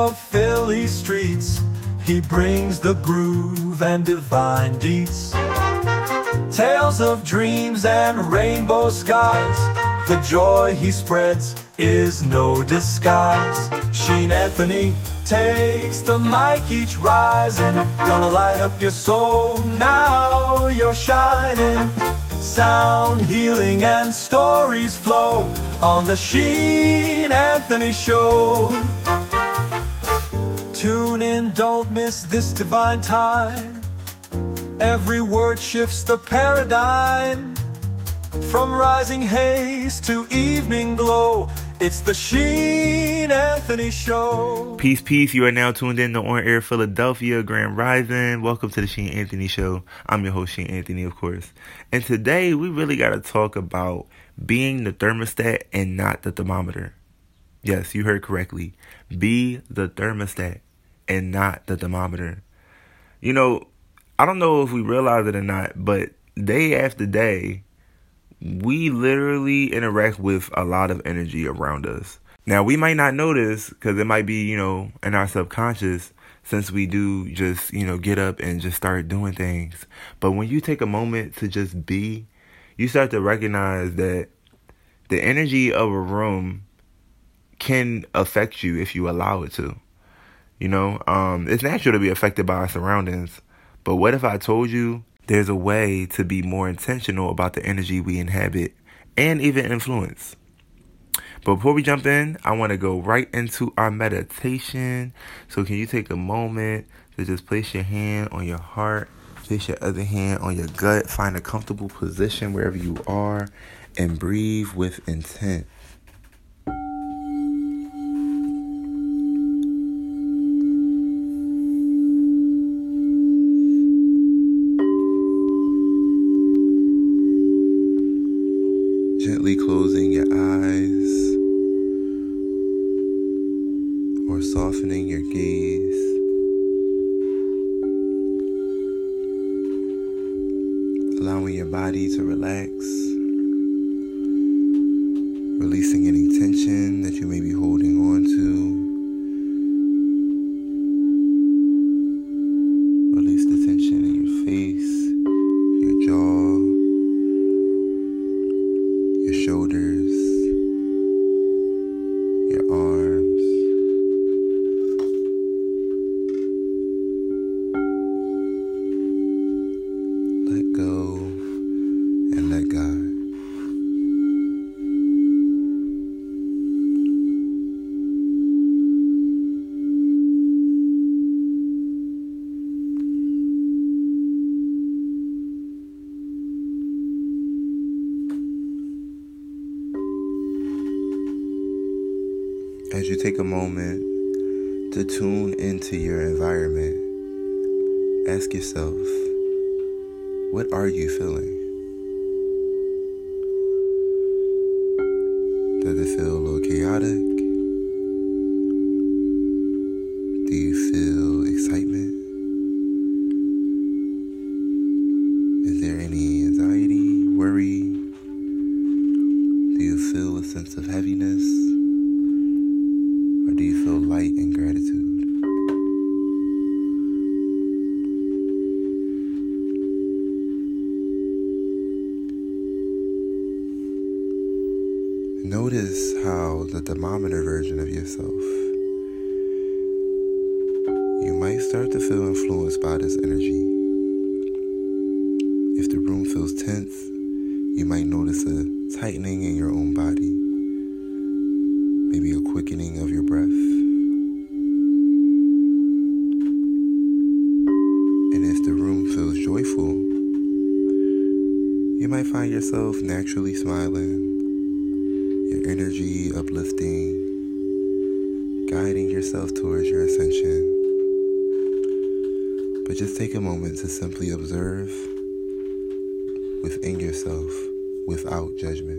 of Philly streets. He brings the groove and divine beats, tales of dreams and rainbow skies. The joy he spreads is no disguise. Sheen Anthony takes the mic each rising, gonna light up your soul, now you're shining. Sound healing and stories flow on the Sheen Anthony Show. Tune in, don't miss this divine time. Every word shifts the paradigm. From rising haze to evening glow, it's the Sheen Anthony Show. Peace, peace. You are now tuned in to On Air Philadelphia, Grand Rising. Welcome to the Sheen Anthony Show. I'm your host, Sheen Anthony, of course. And today, we really got to talk about being the thermostat and not the thermometer. Yes, you heard correctly. Be the thermostat and not the thermometer. You know, I don't know if we realize it or not, but day after day, we literally interact with a lot of energy around us. Now, we might not notice because it might be, in our subconscious, since we do just, get up and just start doing things. But when you take a moment to just be, you start to recognize that the energy of a room can affect you if you allow it to. It's natural to be affected by our surroundings. But what if I told you there's a way to be more intentional about the energy we inhabit and even influence? But before we jump in, I want to go right into our meditation. So can you take a moment to just place your hand on your heart, place your other hand on your gut, find a comfortable position wherever you are, and breathe with intent. Gently closing your eyes or softening your gaze. Allowing your body to relax. Releasing any tension that you may be holding on to. Release the tension in your face, your jaw, your shoulders, your arms. Let go and let God. As you take a moment to tune into your environment, ask yourself, what are you feeling? Does it feel a little chaotic? Do you feel excitement? Is there any anxiety, worry? Do you feel a sense of heaviness? Or do you feel light and gratitude? Notice how the thermometer version of yourself, you might start to feel influenced by this energy. If the room feels tense, you might notice a tightening in your own body. Maybe a quickening of your breath. And if the room feels joyful, you might find yourself naturally smiling, your energy uplifting, guiding yourself towards your ascension. But just take a moment to simply observe within yourself without judgment.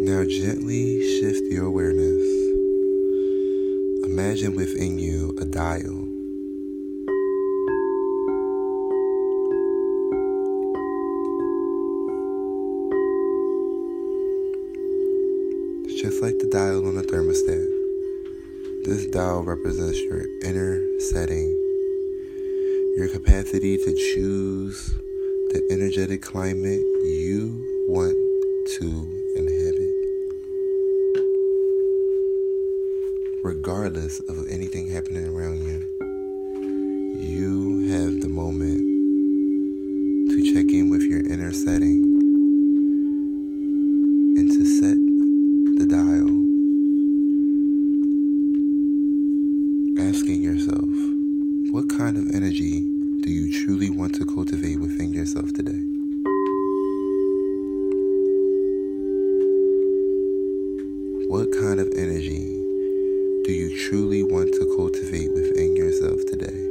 Now gently shift your awareness. Imagine within you a dial. It's just like the dial on a thermostat. This dial represents your inner setting, your capacity to choose the energetic climate you want to inhabit, regardless of anything happening around you. You have the moment to check in with your inner setting and to set the dial, asking yourself, what kind of energy do you truly want to cultivate within yourself today? What kind of energy do you truly want to cultivate within yourself today?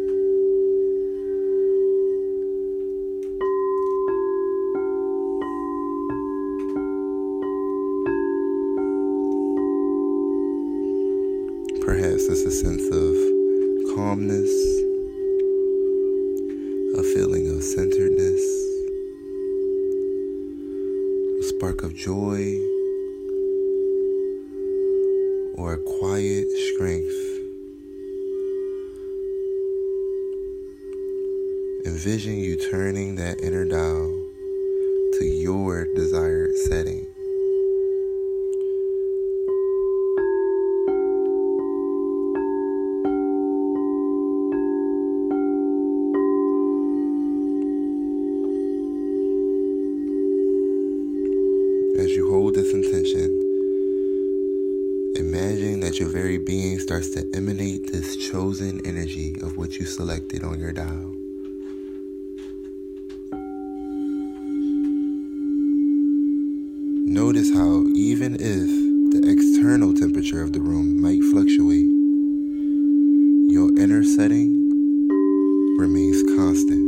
Perhaps it's a sense of calmness, a feeling of centeredness, a spark of joy, or a quiet strength. Envision you turning that inner dial to your desired setting. As you hold this intention, imagine that your very being starts to emanate this chosen energy of what you selected on your dial. Notice how even if the external temperature of the room might fluctuate, your inner setting remains constant.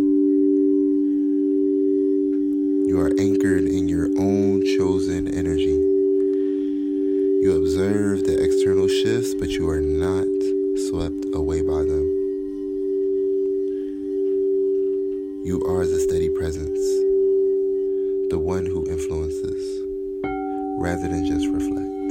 You are anchored in your own chosen energy. You observe the external shifts, but you are not swept away by them. You are the steady presence, the one who influences, rather than just reflect.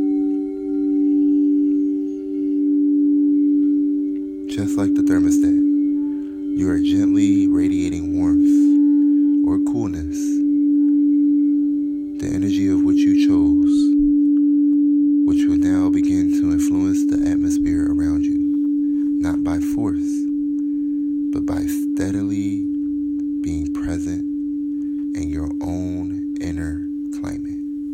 Just like the thermostat, you are gently radiating warmth or coolness, the energy of which you chose, which will now begin to influence the atmosphere around you, not by force, but by steadily being present in your own inner climate.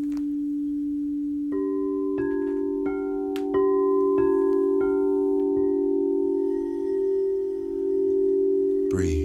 Breathe.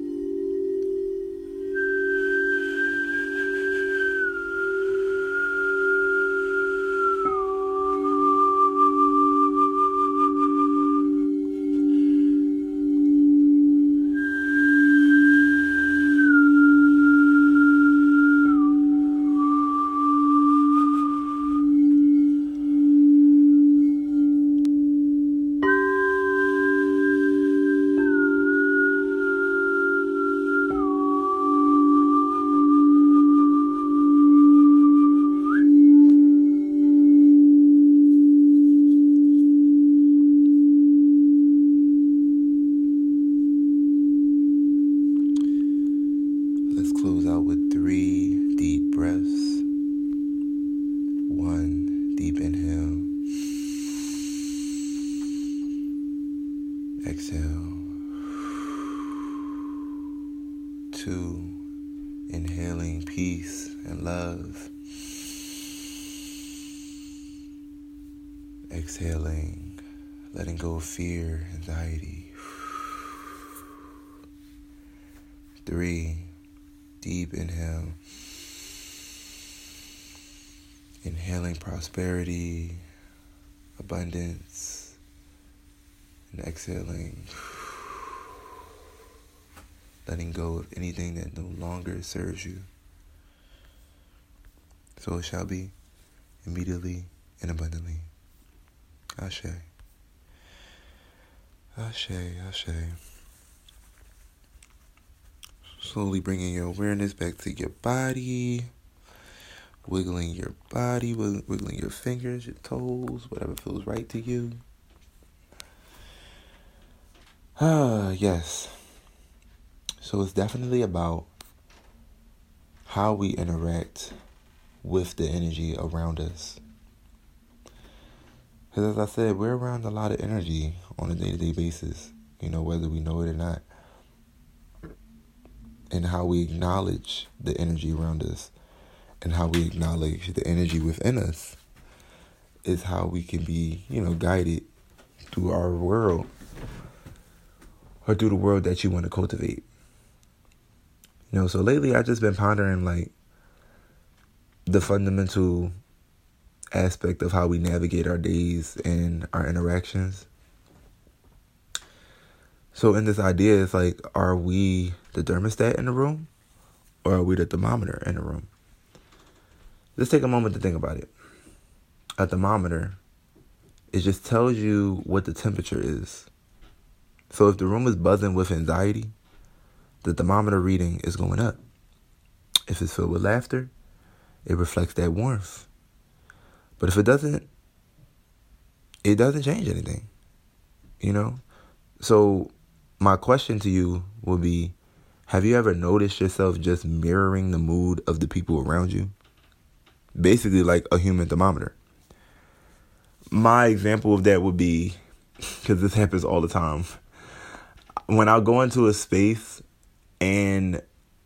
Let's close out with 3 deep breaths. 1 deep inhale. Exhale. 2, inhaling peace and love. Exhaling, letting go of fear, anxiety. 3, deep inhale. Inhaling prosperity, abundance, and exhaling, letting go of anything that no longer serves you. So it shall be. immediately and abundantly. Ashe. Ashe, ashe. Slowly bringing your awareness back to your body. Wiggling your body, wiggling your fingers, your toes, whatever feels right to you. Yes. So it's definitely about how we interact with the energy around us. Because as I said, we're around a lot of energy on a day-to-day basis, whether we know it or not. And how we acknowledge the energy around us and how we acknowledge the energy within us is how we can be, guided through our world or through the world that you want to cultivate. So lately I've just been pondering the fundamental aspect of how we navigate our days and our interactions. So in this idea, it's are we the thermostat in the room or are we the thermometer in the room? Let's take a moment to think about it. A thermometer, it just tells you what the temperature is. So if the room is buzzing with anxiety, the thermometer reading is going up. If it's filled with laughter, it reflects that warmth. But if it doesn't change anything, So my question to you will be, have you ever noticed yourself just mirroring the mood of the people around you? Basically like a human thermometer. My example of that would be, because this happens all the time, when I go into a space and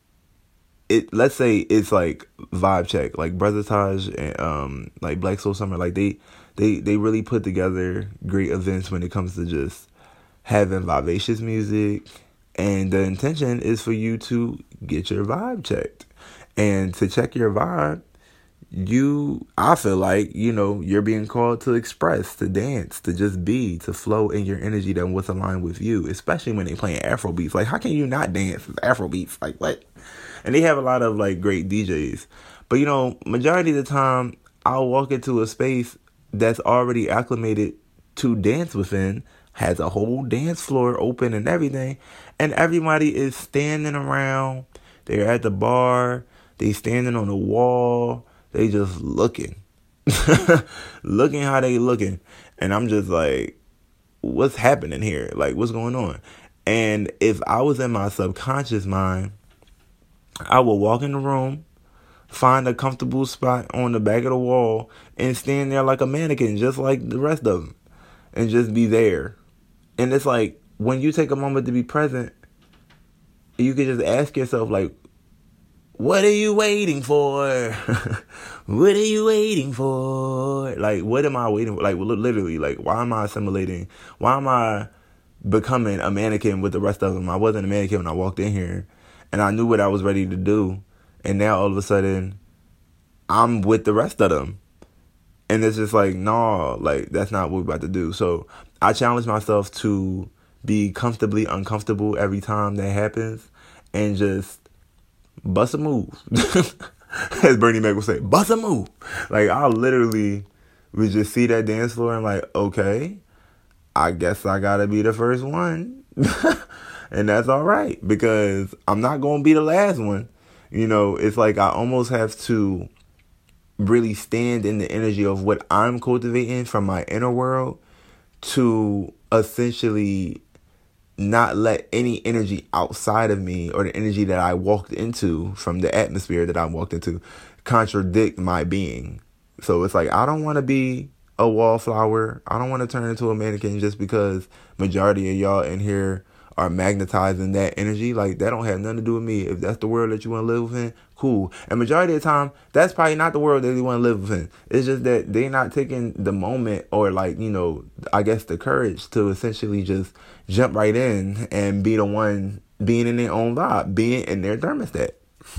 let's say it's vibe check, Brother Taj and Black Soul Summer, they really put together great events when it comes to just having vivacious music, and the intention is for you to get your vibe checked. And to check your vibe, I feel like, you're being called to express, to dance, to just be, to flow in your energy that what's aligned with you, especially when they playing Afro beats. How can you not dance with Afro beats? What? And they have a lot of great DJs. But majority of the time I'll walk into a space that's already acclimated to dance within, has a whole dance floor open and everything, and everybody is standing around. They're at the bar, they standing on the wall, they just looking. Looking how they looking. And I'm just what's happening here? What's going on? And if I was in my subconscious mind, I would walk in the room, find a comfortable spot on the back of the wall, and stand there like a mannequin, just like the rest of them, and just be there. And it's when you take a moment to be present, you can just ask yourself, what are you waiting for? What are you waiting for? What am I waiting for? Literally, why am I assimilating? Why am I becoming a mannequin with the rest of them? I wasn't a mannequin when I walked in here, and I knew what I was ready to do. And now all of a sudden, I'm with the rest of them. And it's just no, that's not what we're about to do. So I challenge myself to be comfortably uncomfortable every time that happens and just bust a move. As Bernie Mac would say, bust a move. I literally would just see that dance floor and okay, I guess I gotta be the first one. And that's all right, because I'm not gonna be the last one. It's I almost have to really stand in the energy of what I'm cultivating from my inner world to essentially not let any energy outside of me or the energy that I walked into from the atmosphere that I walked into contradict my being. So it's I don't want to be a wallflower. I don't want to turn into a mannequin just because majority of y'all in here are magnetizing that energy. That don't have nothing to do with me. If that's the world that you want to live within, cool. And majority of the time, that's probably not the world that they want to live within. It's just that they're not taking the moment or I guess the courage to essentially just jump right in and be the one being in their own vibe, being in their thermostat.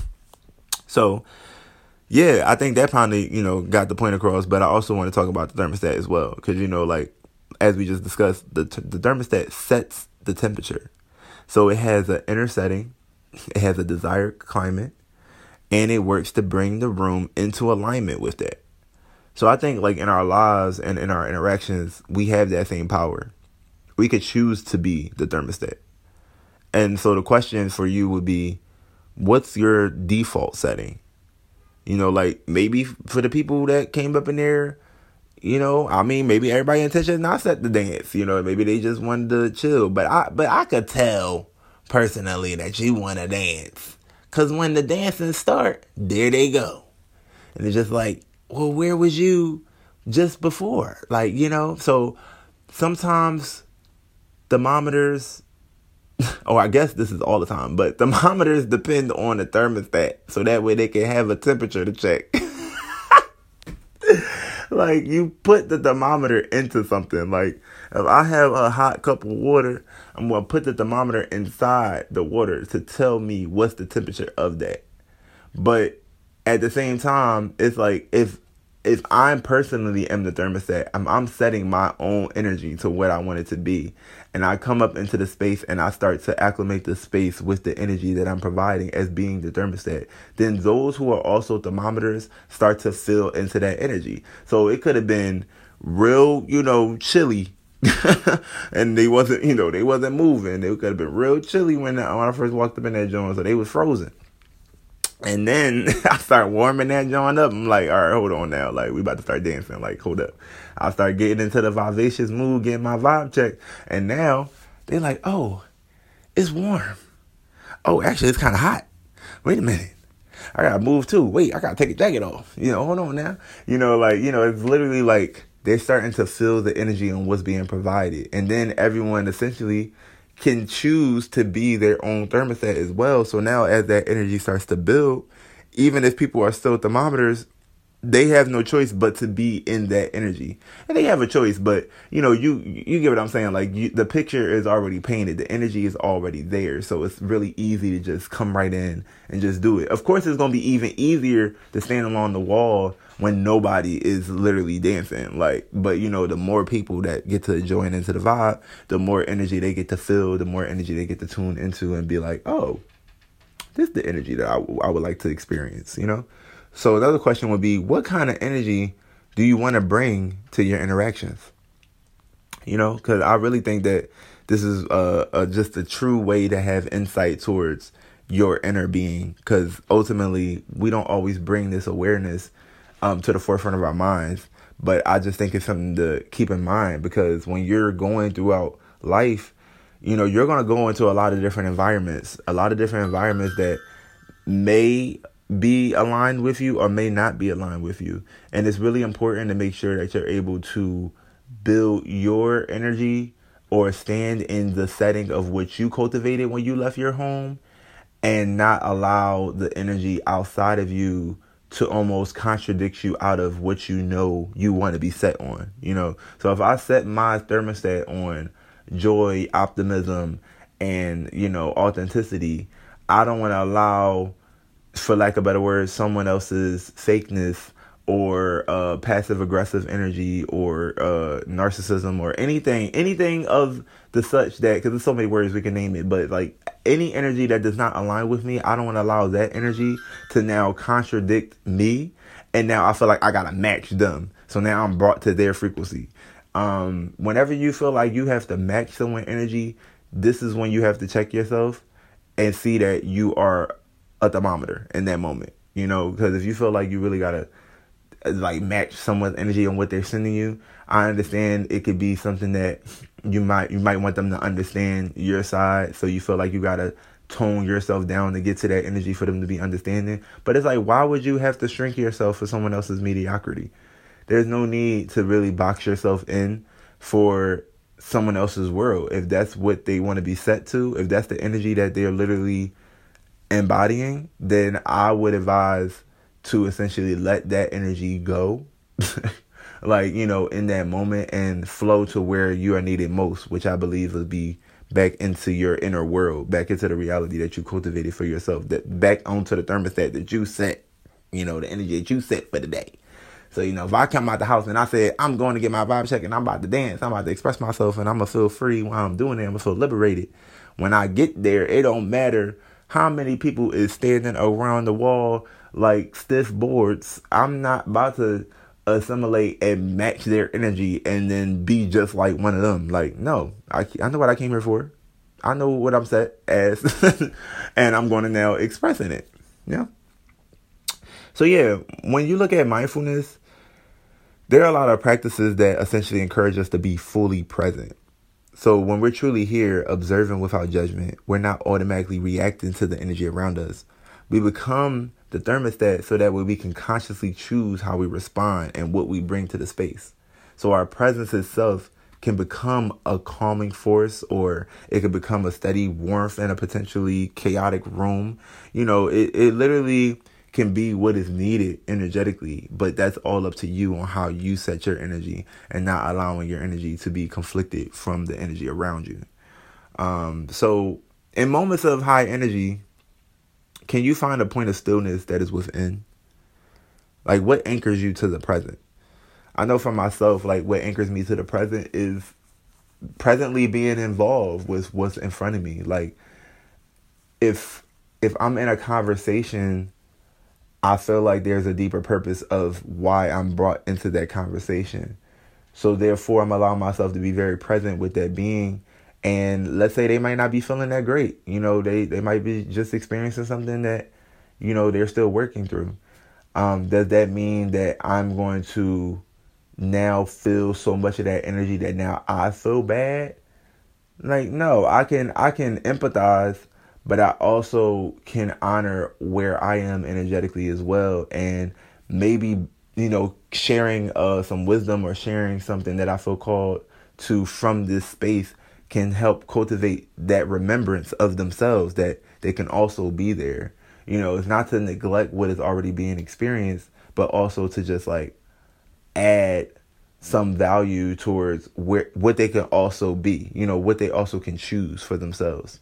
So, yeah, I think that probably, got the point across. But I also want to talk about the thermostat as well. Because, as we just discussed, the thermostat sets the temperature. So it has an inner setting, it has a desired climate, and it works to bring the room into alignment with that. So I think like in our lives and in our interactions, we have that same power. We could choose to be the thermostat. And so the question for you would be, what's your default setting? Like maybe for the people that came up in there, maybe everybody intention not set the dance. Maybe they just wanted to chill. But I could tell personally that you want to dance. Because when the dancing start, there they go. And it's just like, well, where was you just before? So sometimes thermometers, I guess this is all the time, but thermometers depend on the thermostat. So that way they can have a temperature to check. Like, you put the thermometer into something. Like, if I have a hot cup of water, I'm going to put the thermometer inside the water to tell me what's the temperature of that. But at the same time, it's like, if I personally am the thermostat, I'm setting my own energy to what I want it to be. And I come up into the space and I start to acclimate the space with the energy that I'm providing as being the thermostat. Then those who are also thermometers start to fill into that energy. So it could have been real, chilly. And they wasn't moving. They could have been real chilly when I first walked up in that joint. So they was frozen. And then I start warming that joint up. I'm like, all right, hold on now. Like, we about to start dancing. Like, hold up. I start getting into the vivacious mood, getting my vibe checked. And now they're like, oh, it's warm. Oh, actually, it's kind of hot. Wait a minute. I got to move too. Wait, I got to take a jacket off. Hold on now. It's literally like they're starting to feel the energy on what's being provided. And then everyone essentially can choose to be their own thermostat as well. So now as that energy starts to build, even if people are still thermometers, they have no choice but to be in that energy. And they have a choice, but you get what I'm saying? Like, the picture is already painted. The energy is already there. So it's really easy to just come right in and just do it. Of course, it's going to be even easier to stand along the wall when nobody is literally dancing. But the more people that get to join into the vibe, the more energy they get to feel, the more energy they get to tune into and be like, oh, this is the energy that I would like to experience, So another question would be, what kind of energy do you want to bring to your interactions? Because I really think that this is just a true way to have insight towards your inner being. Because ultimately, we don't always bring this awareness to the forefront of our minds. But I just think it's something to keep in mind, because when you're going throughout life, you're going to go into a lot of different environments that may be aligned with you or may not be aligned with you. And it's really important to make sure that you're able to build your energy or stand in the setting of what you cultivated when you left your home, and not allow the energy outside of you to almost contradict you out of what you want to be set on. So if I set my thermostat on joy, optimism, and authenticity, I don't want to allow, for lack of better words, someone else's fakeness or passive aggressive energy or narcissism or anything of the such that, because there's so many words we can name it, but like any energy that does not align with me, I don't want to allow that energy to now contradict me. And now I feel like I got to match them. So now I'm brought to their frequency. Whenever you feel like you have to match someone's energy, this is when you have to check yourself and see that you are a thermometer in that moment, because if you feel like you really got to like match someone's energy on what they're sending you, I understand it could be something that you might want them to understand your side. So you feel like you got to tone yourself down to get to that energy for them to be understanding. But it's like, why would you have to shrink yourself for someone else's mediocrity? There's no need to really box yourself in for someone else's world. If that's what they want to be set to, if that's the energy that they're literally embodying, then I would advise to essentially let that energy go, in that moment, and flow to where you are needed most, which I believe would be back into your inner world, back into the reality that you cultivated for yourself, that back onto the thermostat that you set, the energy that you set for the day. So, if I come out the house and I said, I'm going to get my vibe check and I'm about to dance, I'm about to express myself, and I'm going to feel free while I'm doing it, I'm going to feel liberated. When I get there, it don't matter how many people is standing around the wall like stiff boards. I'm not about to assimilate and match their energy and then be just like one of them. Like, no, I know what I came here for. I know what I'm set as, and I'm going to now express in it. Yeah. So yeah, when you look at mindfulness, there are a lot of practices that essentially encourage us to be fully present. So when we're truly here, observing without judgment, we're not automatically reacting to the energy around us. We become the thermostat so that way we can consciously choose how we respond and what we bring to the space. So our presence itself can become a calming force, or it could become a steady warmth in a potentially chaotic room. It literally can be what is needed energetically, but that's all up to you on how you set your energy and not allowing your energy to be conflicted from the energy around you. So in moments of high energy, can you find a point of stillness that is within? Like, what anchors you to the present? I know for myself, like, what anchors me to the present is presently being involved with what's in front of me. Like, if I'm in a conversation, I feel like there's a deeper purpose of why I'm brought into that conversation. So therefore, I'm allowing myself to be very present with that being. And let's say they might not be feeling that great. They might be just experiencing something that, they're still working through. Does that mean that I'm going to now feel so much of that energy that now I feel bad? Like, no, I can empathize, but I also can honor where I am energetically as well. And maybe, sharing some wisdom or sharing something that I feel called to from this space can help cultivate that remembrance of themselves, that they can also be there. It's not to neglect what is already being experienced, but also to just like add some value towards what they can also be, what they also can choose for themselves.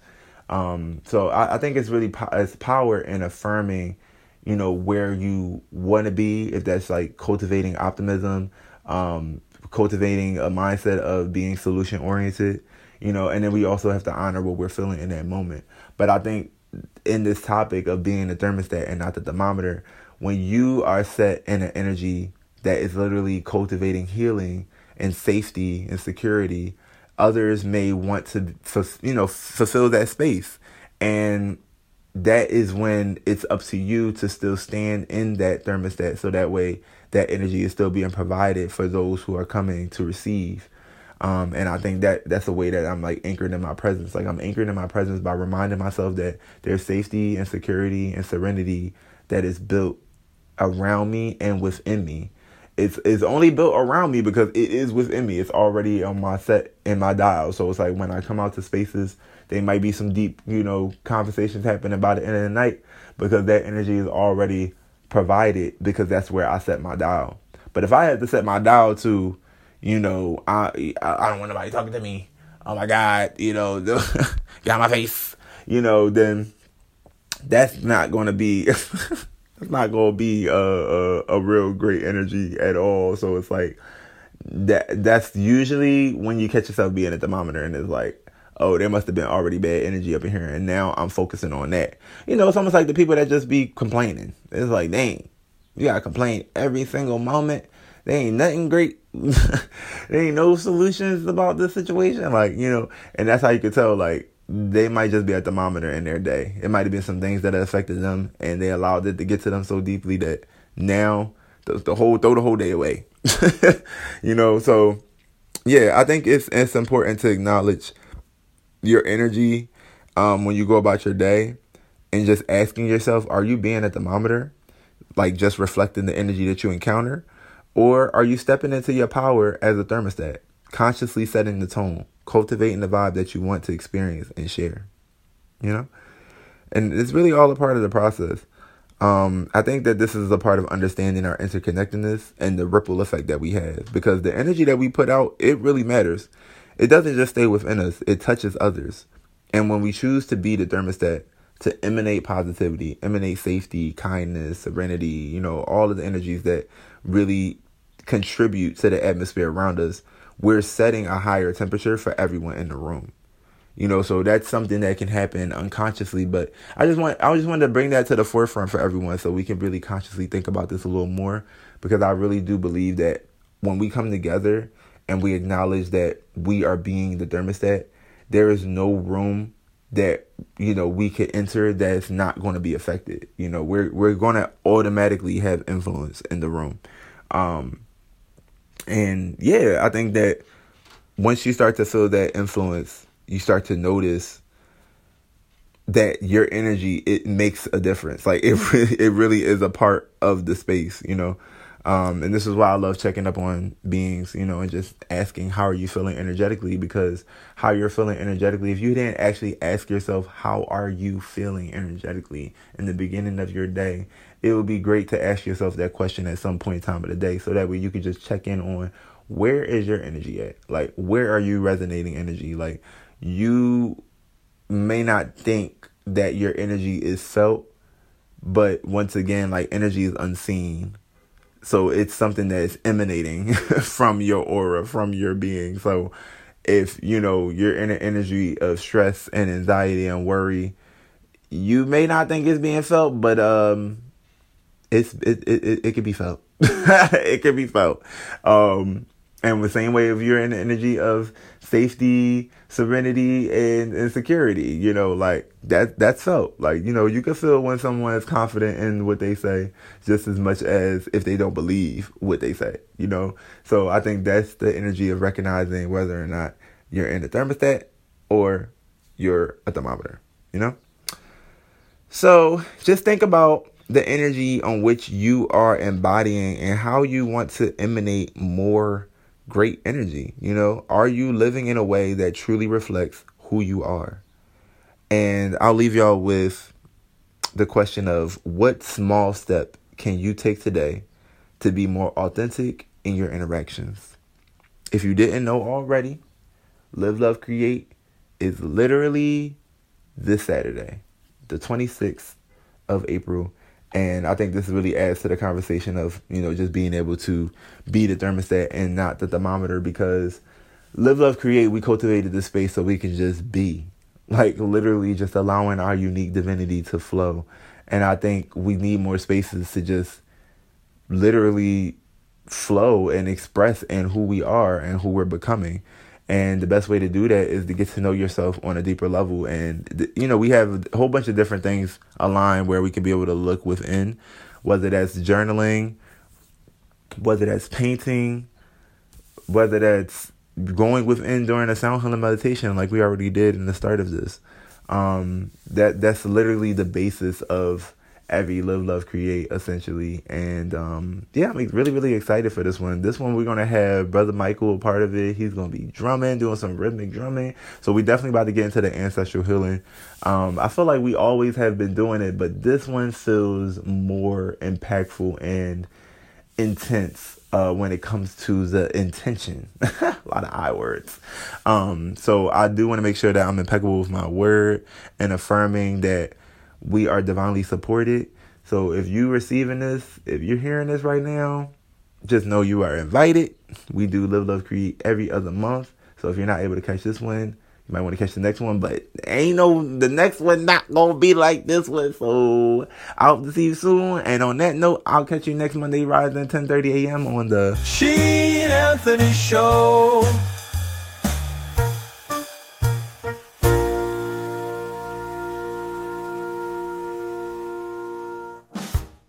So I think it's really it's power in affirming, where you want to be, if that's like cultivating optimism, cultivating a mindset of being solution oriented, and then we also have to honor what we're feeling in that moment. But I think in this topic of being the thermostat and not the thermometer, when you are set in an energy that is literally cultivating healing and safety and security, others may want to, fulfill that space. And that is when it's up to you to still stand in that thermostat, so that way that energy is still being provided for those who are coming to receive. And I think that's a way that I'm like anchored in my presence. Like, I'm anchored in my presence by reminding myself that there's safety and security and serenity that is built around me and within me. It's only built around me because it is within me. It's already on my set in my dial. So it's like when I come out to spaces, there might be some deep, conversations happening by the end of the night because that energy is already provided, because that's where I set my dial. But if I had to set my dial to, I don't want nobody talking to me. Oh my God, get out my face, then that's not going to be, it's not going to be a real great energy at all. So it's like, that's usually when you catch yourself being a thermometer, and it's like, oh, there must have been already bad energy up in here, and now I'm focusing on that. It's almost like the people that just be complaining. It's like, dang, you gotta complain every single moment. There ain't nothing great. There ain't no solutions about this situation. Like, and that's how you could tell, like, they might just be a thermometer in their day. It might have been some things that affected them, and they allowed it to get to them so deeply that now throw the whole day away. So yeah, I think it's important to acknowledge your energy when you go about your day, and just asking yourself, are you being a thermometer, like just reflecting the energy that you encounter? Or are you stepping into your power as a thermostat, consciously setting the tone, cultivating the vibe that you want to experience and share? And it's really all a part of the process. I think that this is a part of understanding our interconnectedness and the ripple effect that we have, because the energy that we put out, it really matters. It doesn't just stay within us, it touches others. And when we choose to be the thermostat, to emanate positivity, emanate safety, kindness, serenity, all of the energies that really contribute to the atmosphere around us, we're setting a higher temperature for everyone in the room. So that's something that can happen unconsciously. But I just wanted to bring that to the forefront for everyone so we can really consciously think about this a little more, because I really do believe that when we come together and we acknowledge that we are being the thermostat, there is no room that, we could enter that's not going to be affected. We're going to automatically have influence in the room. And yeah, I think that once you start to feel that influence, you start to notice that your energy, it makes a difference. Like it really is a part of the space, and this is why I love checking up on beings, and just asking, how are you feeling energetically? Because how you're feeling energetically, if you didn't actually ask yourself, how are you feeling energetically in the beginning of your day, it would be great to ask yourself that question at some point in time of the day. So that way you could just check in on, where is your energy at? Like, where are you resonating energy? Like, you may not think that your energy is felt, but once again, like, energy is unseen. So it's something that is emanating from your aura, from your being. So if, you're in an energy of stress and anxiety and worry, you may not think it's being felt, but it can be felt. It can be felt. And the same way, if you're in the energy of safety, serenity, and security, like that's felt. Like, you can feel when someone is confident in what they say just as much as if they don't believe what they say, So I think that's the energy of recognizing whether or not you're in a thermostat or you're a thermometer, So just think about the energy on which you are embodying and how you want to emanate more great energy. Are you living in a way that truly reflects who you are? And I'll leave y'all with the question of, what small step can you take today to be more authentic in your interactions? If you didn't know already, Live, Love, Create is literally this Saturday, the 26th of April. And I think this really adds to the conversation of, just being able to be the thermostat and not the thermometer, because Live, Love, Create, we cultivated this space so we can just be, like, literally just allowing our unique divinity to flow. And I think we need more spaces to just literally flow and express in who we are and who we're becoming. And the best way to do that is to get to know yourself on a deeper level. And, we have a whole bunch of different things aligned where we can be able to look within, whether that's journaling, whether that's painting, whether that's going within during a sound healing meditation like we already did in the start of this. That's literally the basis of every Live, Love, Create, essentially. And I'm really, really excited for this one. This one, we're going to have Brother Michael a part of it. He's going to be drumming, doing some rhythmic drumming. So we definitely about to get into the ancestral healing. I feel like we always have been doing it, but this one feels more impactful and intense when it comes to the intention. A lot of I words. So I do want to make sure that I'm impeccable with my word and affirming that we are divinely supported. So if you're receiving this, if you're hearing this right now, just know you are invited. We do Live, Love, Create every other month. So if you're not able to catch this one, you might want to catch the next one. But the next one not going to be like this one. So I hope to see you soon. And on that note, I'll catch you next Monday rising 10:30 a.m. on the Sheen Anthony Show.